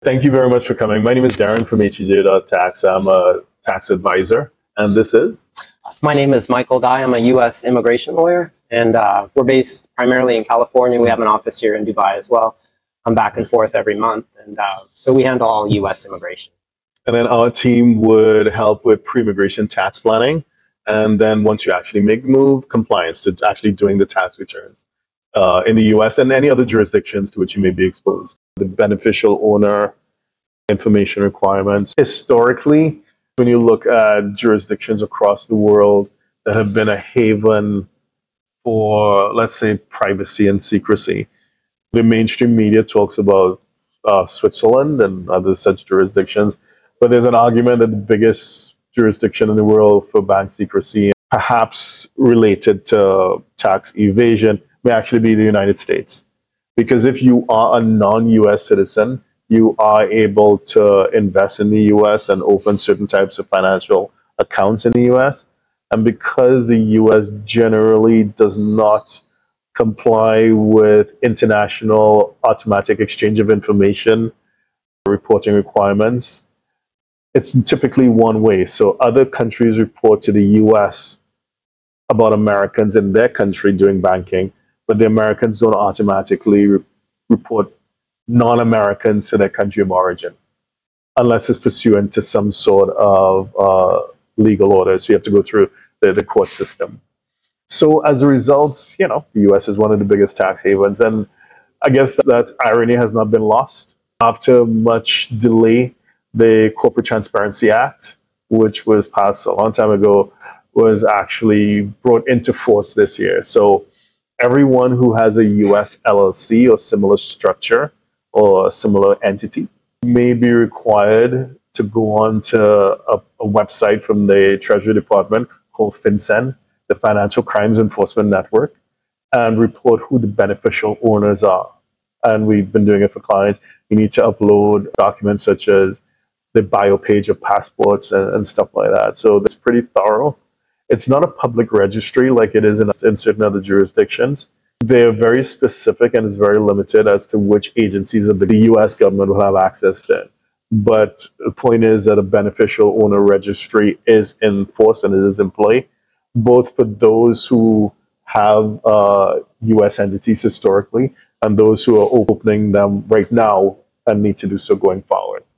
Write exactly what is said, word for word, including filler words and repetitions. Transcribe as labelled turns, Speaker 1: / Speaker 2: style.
Speaker 1: Thank you very much for coming. My name is Darren from H E J Tax. I'm a tax advisor, and this is?
Speaker 2: My name is Michael Dye. I'm a U S immigration lawyer, and uh, we're based primarily in California. We have an office here in Dubai as well. I'm back and forth every month, and uh, so we handle all U S immigration.
Speaker 1: And then our team would help with pre-immigration tax planning, and then once you actually make the move, compliance to actually doing the tax returns uh, in the U S and any other jurisdictions to which you may be exposed. The beneficial owner information requirements. Historically, when you look at jurisdictions across the world that have been a haven for, let's say, privacy and secrecy, the mainstream media talks about uh, Switzerland and other such jurisdictions, but there's an argument that the biggest jurisdiction in the world for bank secrecy, perhaps related to tax evasion, may actually be the United States. Because if you are a non-U S citizen, you are able to invest in the U S and open certain types of financial accounts in the U S. And because the U S generally does not comply with international automatic exchange of information reporting requirements, it's typically one way. So other countries report to the U S about Americans in their country doing banking, but the Americans don't automatically re- report non-Americans to their country of origin, unless it's pursuant to some sort of uh, legal order. So you have to go through the, the court system. So as a result, you know, the U S is one of the biggest tax havens. And I guess that irony has not been lost. After much delay, the Corporate Transparency Act, which was passed a long time ago, was actually brought into force this year. So everyone who has a U S L L C or similar structure or a similar entity may be required to go on to a, a website from the Treasury Department called FinCEN, the Financial Crimes Enforcement Network, and report who the beneficial owners are. And we've been doing it for clients. You need to upload documents such as the bio page of passports and, and stuff like that. So it's pretty thorough. It's not a public registry like it is in, in certain other jurisdictions. They're very specific and it's very limited as to which agencies of the U S government will have access to it. But the point is that a beneficial owner registry is in force and it is in play, both for those who have uh, U S entities historically and those who are opening them right now and need to do so going forward.